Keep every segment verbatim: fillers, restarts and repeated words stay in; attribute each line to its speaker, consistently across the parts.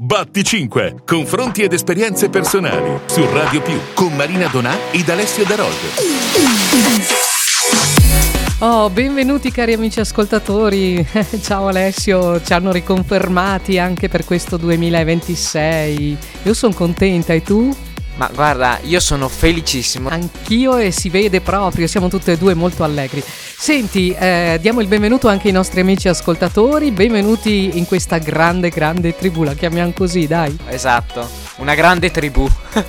Speaker 1: Batti cinque. Confronti ed esperienze personali su Radio Più con Marina Donà ed Alessio Darod.
Speaker 2: Oh, benvenuti cari amici ascoltatori. Ciao Alessio, ci hanno riconfermati anche per questo duemilaventisei. Io sono contenta, e tu?
Speaker 3: Ma guarda, io sono felicissimo.
Speaker 2: Anch'io, e si vede proprio, siamo tutte e due molto allegri. Senti, eh, diamo il benvenuto anche ai nostri amici ascoltatori. Benvenuti in questa grande, grande tribù, la chiamiamo così, dai.
Speaker 3: Esatto, una grande tribù.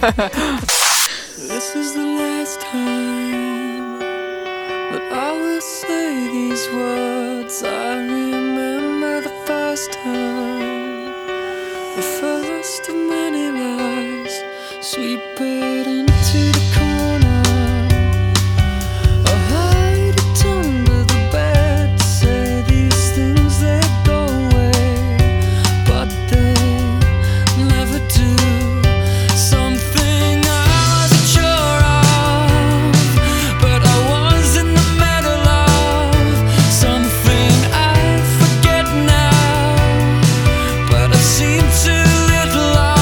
Speaker 4: This is the last time that I will say these words. I remember the first time, the first of many lies. Sweep it into the corner, or hide it under the bed. Say these things, they go away, but they never do. Something I wasn't sure of, but I was in the middle of. Something I forget now, but I've seen too little of.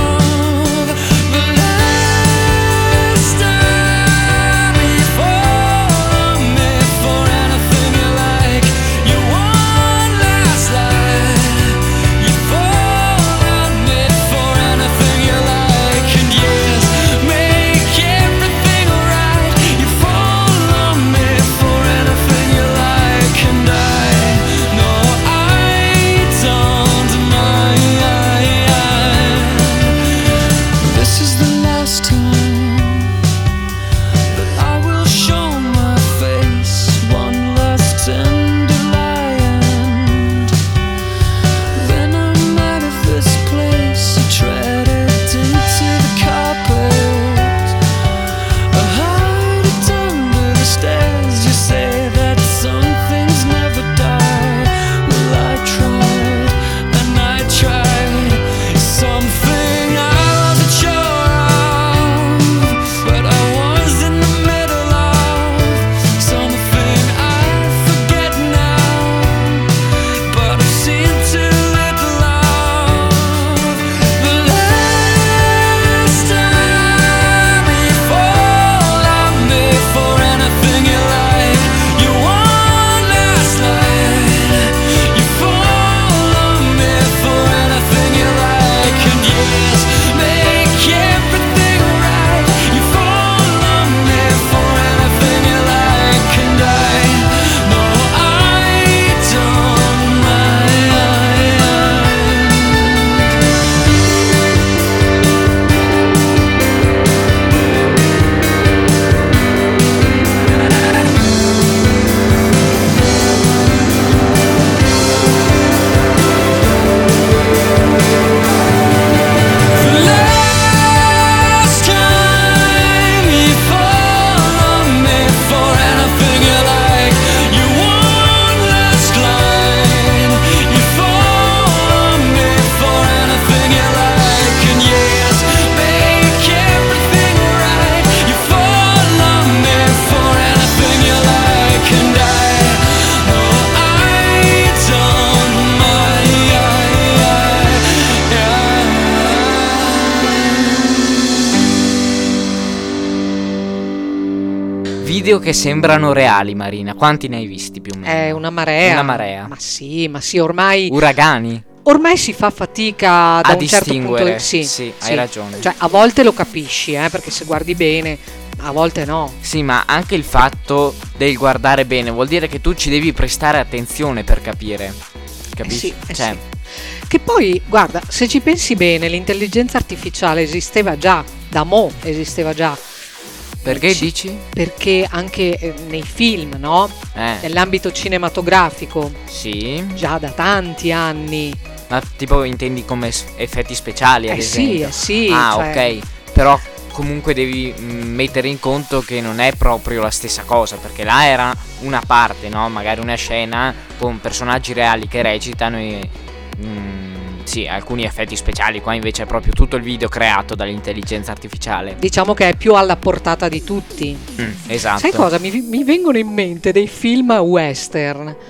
Speaker 3: Video che sembrano reali, Marina. Quanti ne hai visti più o meno?
Speaker 2: È una marea.
Speaker 3: Una marea.
Speaker 2: Ma sì, ma sì, ormai
Speaker 3: Uragani?
Speaker 2: Ormai si fa fatica da
Speaker 3: a
Speaker 2: un certo punto
Speaker 3: distinguere.
Speaker 2: di... Sì,
Speaker 3: sì,
Speaker 2: sì.
Speaker 3: hai ragione.
Speaker 2: Cioè, a volte lo capisci, eh, perché se guardi bene, a volte no.
Speaker 3: Sì, ma anche il fatto del guardare bene vuol dire che tu ci devi prestare attenzione per capire. Capisci?
Speaker 2: Eh sì, eh
Speaker 3: cioè,
Speaker 2: sì. Che poi, guarda, se ci pensi bene, l'intelligenza artificiale esisteva già, da mo' esisteva già.
Speaker 3: perché
Speaker 2: Ci-
Speaker 3: dici?
Speaker 2: Perché anche eh, nei film, no?
Speaker 3: Eh,
Speaker 2: Nell'ambito cinematografico,
Speaker 3: sì.
Speaker 2: già da tanti anni.
Speaker 3: Ma tipo intendi come s- effetti speciali, ad
Speaker 2: Eh sì,
Speaker 3: esempio?
Speaker 2: eh sì.
Speaker 3: Ah,
Speaker 2: cioè,
Speaker 3: ok. Però comunque devi mm, mettere in conto che non è proprio la stessa cosa, perché là era una parte, no? Magari una scena con personaggi reali che recitano e mm, sì, alcuni effetti speciali. Qua invece è proprio tutto il video creato dall'intelligenza artificiale.
Speaker 2: Diciamo che è più alla portata di tutti.
Speaker 3: Mm, esatto.
Speaker 2: Sai cosa? Mi, mi vengono in mente dei film western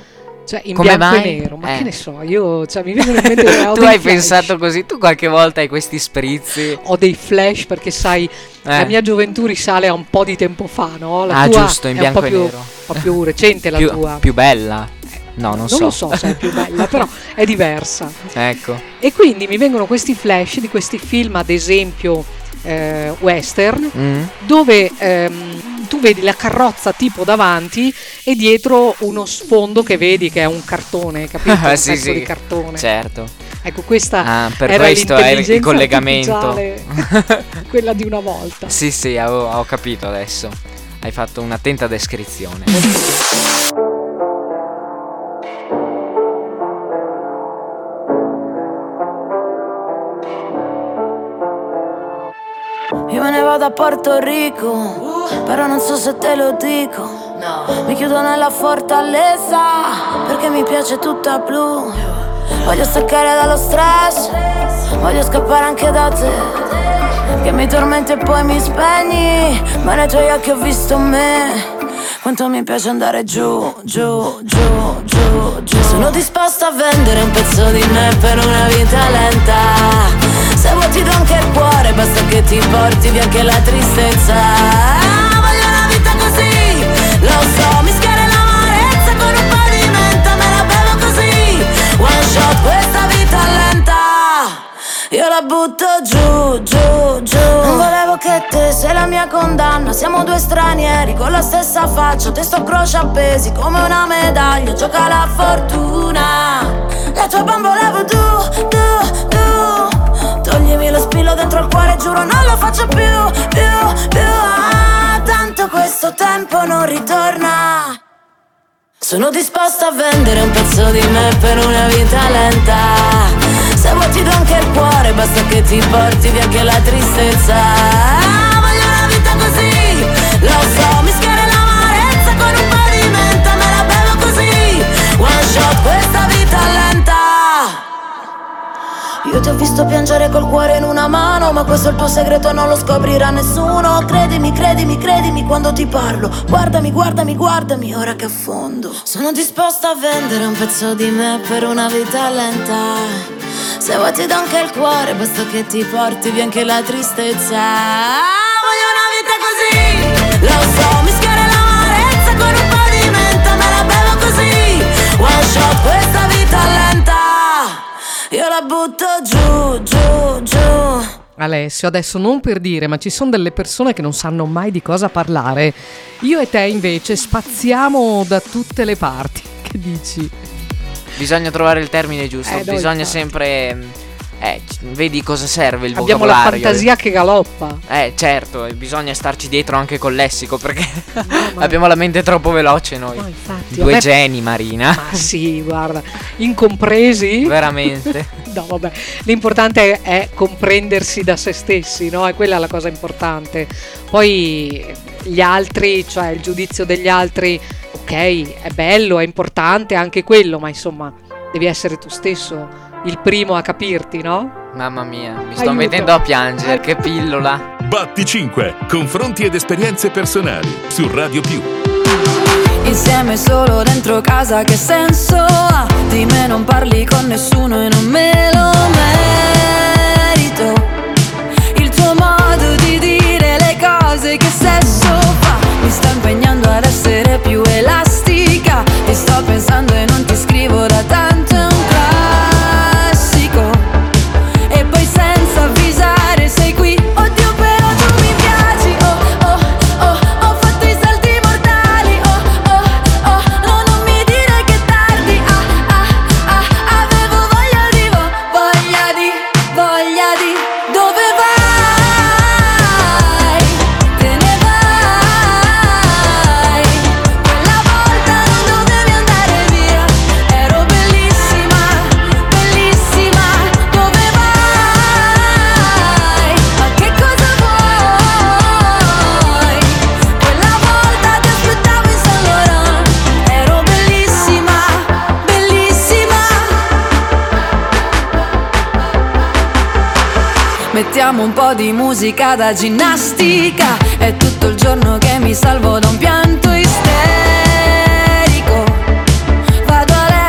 Speaker 2: Cioè in
Speaker 3: Come
Speaker 2: bianco
Speaker 3: mai?
Speaker 2: e nero, ma
Speaker 3: Eh.
Speaker 2: che ne so, io cioè, mi vengono in mente ho
Speaker 3: Tu
Speaker 2: dei
Speaker 3: hai
Speaker 2: flash.
Speaker 3: pensato così? Tu qualche volta hai questi sprizzi?
Speaker 2: Ho dei flash perché sai, la
Speaker 3: Eh.
Speaker 2: mia gioventù risale a un po' di tempo fa, no? La
Speaker 3: Ah,
Speaker 2: tua
Speaker 3: giusto, in
Speaker 2: è un
Speaker 3: bianco
Speaker 2: po'
Speaker 3: e
Speaker 2: più,
Speaker 3: nero.
Speaker 2: un po' più recente la
Speaker 3: Più,
Speaker 2: tua.
Speaker 3: più bella? No, non,
Speaker 2: non
Speaker 3: so.
Speaker 2: lo so se è più bella, però è diversa.
Speaker 3: Ecco.
Speaker 2: E quindi mi vengono questi flash di questi film, ad esempio eh, western,
Speaker 3: Mm.
Speaker 2: dove ehm, tu vedi la carrozza tipo davanti e dietro uno sfondo che vedi che è un cartone, capito? Un
Speaker 3: Sì,
Speaker 2: pezzo
Speaker 3: sì.
Speaker 2: di cartone.
Speaker 3: Certo.
Speaker 2: Ecco, questa
Speaker 3: Ah, per
Speaker 2: era
Speaker 3: questo è il
Speaker 2: l'intelligenza
Speaker 3: collegamento.
Speaker 2: artificiale, quella di una volta.
Speaker 3: Sì, sì, ho, ho capito adesso. Hai fatto un'attenta descrizione.
Speaker 5: Io me ne vado a Porto Rico, però non so se te lo dico. Mi chiudo nella fortaleza, perché mi piace tutta blu. Voglio staccare dallo stress, voglio scappare anche da te, che mi tormenti e poi mi spegni, ma nei tuoi occhi ho visto me. Quanto mi piace andare giù, giù, giù, giù, giù. Sono disposta a vendere un pezzo di me per una vita lenta. Se vuoi ti do anche il cuore, basta che ti porti via anche la tristezza. Voglio una vita così, lo so, mischiare l'amarezza con un po' di menta, me la bevo così. One shot, questa vita lenta, io la butto giù, giù, giù. Non volevo che te sei la mia condanna. Siamo due stranieri con la stessa faccia, testo croce appesi come una medaglia. Gioca la fortuna, la tua bambola voodoo, tu, tu. Toglimi lo spillo dentro il cuore, giuro non lo faccio più, più, più. Ah, tanto questo tempo non ritorna. Sono disposta a vendere un pezzo di me per una vita lenta. Se vuoi ti do anche il cuore, basta che ti porti via anche la tristezza. Voglio una vita così, lo so, mischiare l'amarezza con un po' di menta, me la bevo così. One shot, questa vita lenta. Io ti ho visto piangere col cuore in una mano, ma questo è il tuo segreto, non lo scoprirà nessuno. Credimi, credimi, credimi quando ti parlo. Guardami, guardami, guardami ora che affondo. Sono disposta a vendere un pezzo di me per una vita lenta. Se vuoi ti do anche il cuore, basta che ti porti via anche la tristezza. Voglio una vita così, lo so, mischiare l'amarezza con un po' di menta, me la bevo così. One shot, questa vita lenta, io la butto giù, giù, giù.
Speaker 2: Alessio, adesso non per dire, ma ci sono delle persone che non sanno mai di cosa parlare. Io e te invece spaziamo da tutte le parti. Che dici?
Speaker 3: Bisogna trovare il termine giusto.
Speaker 2: Eh, no,
Speaker 3: Bisogna
Speaker 2: infatti.
Speaker 3: sempre. Eh, c- vedi cosa serve il
Speaker 2: Abbiamo la
Speaker 3: vocabolario.
Speaker 2: fantasia che galoppa.
Speaker 3: Eh, certo, e bisogna starci dietro anche col lessico, perché
Speaker 2: ma-
Speaker 3: abbiamo la mente troppo veloce noi.
Speaker 2: No, infatti,
Speaker 3: Due
Speaker 2: a me-
Speaker 3: geni, Marina.
Speaker 2: Ma sì, guarda, incompresi.
Speaker 3: Veramente.
Speaker 2: No, vabbè, l'importante è, è comprendersi da se stessi, no? È quella la cosa importante. Poi gli altri, cioè il giudizio degli altri, ok, è bello, è importante anche quello, ma insomma, devi essere tu stesso il primo a capirti, no?
Speaker 3: Mamma mia, mi sto
Speaker 2: Aiuto.
Speaker 3: mettendo a piangere, che pillola.
Speaker 1: Batti cinque. Confronti ed esperienze personali su Radio Più.
Speaker 5: Insieme solo dentro casa, che senso ha? Di me non parli con nessuno e non me lo merito. Il tuo modo di dire le cose, che sesso fa? Mi sto impegnando ad essere più elastica. Ti sto pensando e non ti scrivo da tanto, è un classico. E poi senza avvisare sei qui. Oddio però tu mi piaci, oh oh oh. Ho fatto i salti mortali, oh oh oh. No, non mi dire che è tardi, ah ah ah. Avevo voglia di, vo- voglia di, voglia di. Dove vai? Te ne vai. Quella volta non dovevi andare via. Ero bellissima, bellissima. Dove vai? Ma che cosa vuoi? Quella volta ti aspettavo in Saint Laurent. Ero bellissima, bellissima. Mettiamo un po' di musica da ginnastica. È tutto il giorno che mi salvo da un pianto isterico. Vado a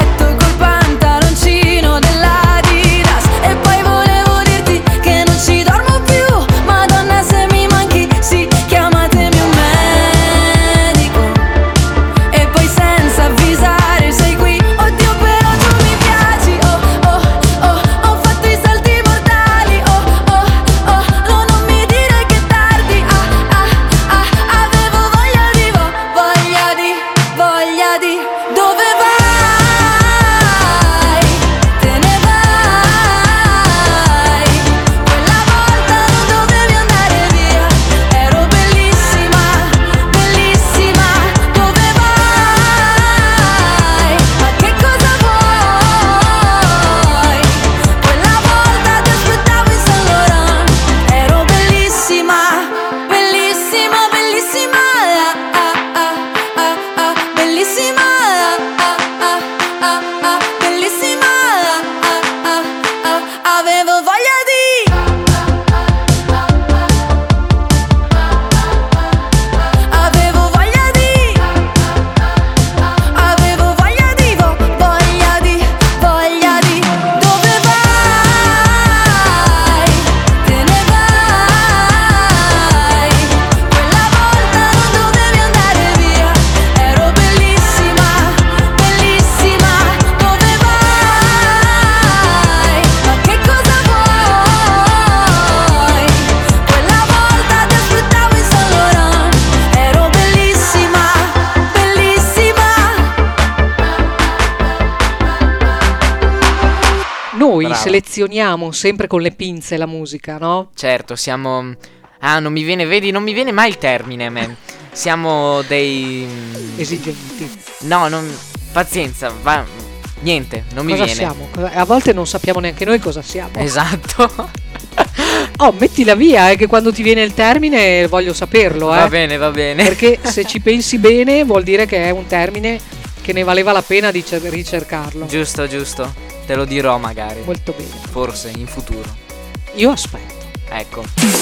Speaker 2: selezioniamo sempre con le pinze la musica, no?
Speaker 3: Certo, siamo... Ah, non mi viene, vedi, non mi viene mai il termine a me. Siamo dei...
Speaker 2: Esigenti.
Speaker 3: No, non... Pazienza, va... Niente, non mi
Speaker 2: cosa
Speaker 3: viene.
Speaker 2: siamo? A volte non sappiamo neanche noi cosa siamo.
Speaker 3: Esatto.
Speaker 2: Oh, mettila via, è che quando ti viene il termine voglio saperlo, eh.
Speaker 3: Va bene, va bene.
Speaker 2: Perché se ci pensi bene vuol dire che è un termine che ne valeva la pena di cer- ricercarlo.
Speaker 3: Giusto, giusto. Te lo dirò magari.
Speaker 2: Molto bene.
Speaker 3: Forse, in futuro.
Speaker 2: Io aspetto.
Speaker 3: Ecco.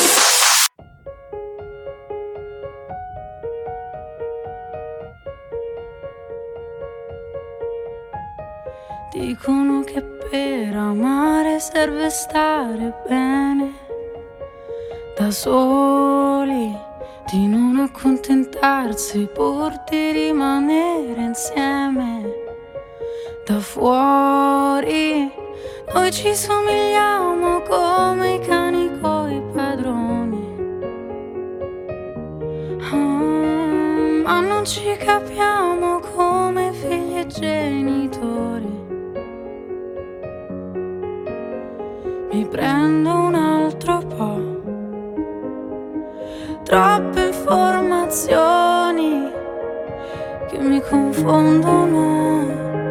Speaker 6: Dicono che per amare serve stare bene da soli, di non accontentarsi pur di rimanere insieme. Da fuori noi ci somigliamo come i cani coi padroni, ah, ma non ci capiamo come figli e genitori. Mi prendo un altro po', troppe informazioni che mi confondono.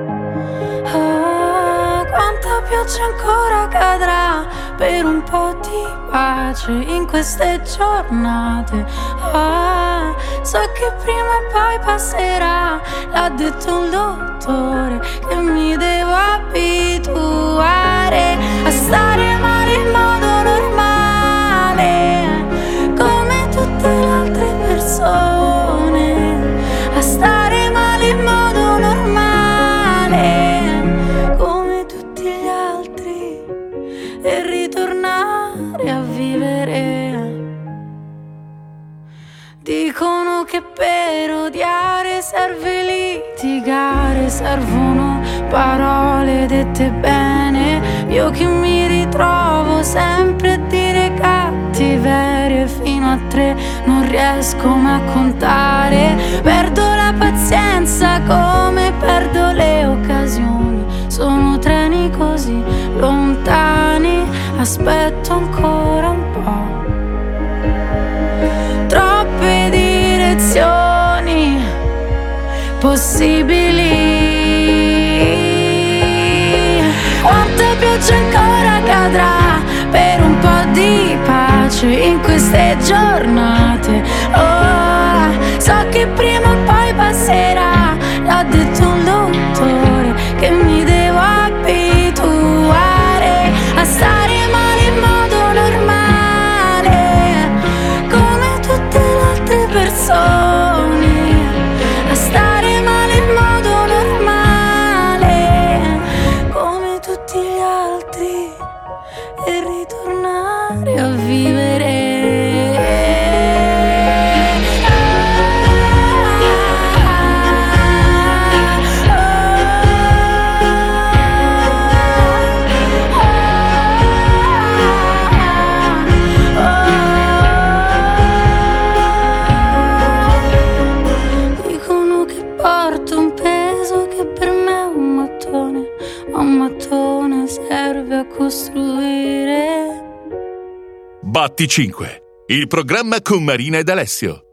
Speaker 6: Ah, quanta pioggia ancora cadrà per un po' di pace in queste giornate. Ah, so che prima o poi passerà, l'ha detto il dottore, che mi devo abituare a stare male in modo normale, come tutte le altre persone, a stare male in modo normale, come tutti gli altri, e ritornare a vivere. Dicono che per odiare serve litigare, servono parole dette bene. Io che mi ritrovo sempre a dire cattiverie, fino a tre non riesco mai a contare. Perdo la pazienza come perdo le occasioni, sono treni così lontani, aspetto ancora un po'. Troppe direzioni possibili, quanta pioggia ancora cadrà per un po' di pace in queste giornate. Oh, so che prima o poi passerà, l'ha detto il dottore, che mi devo abituare a stare male in modo normale, come tutte le altre persone, a stare male in modo normale, come tutti gli altri, e ritornare a vivere. Dicono che porto un peso che per me è un mattone, ma un mattone serve a costruire.
Speaker 1: Batti cinque, il programma con Marina ed Alessio.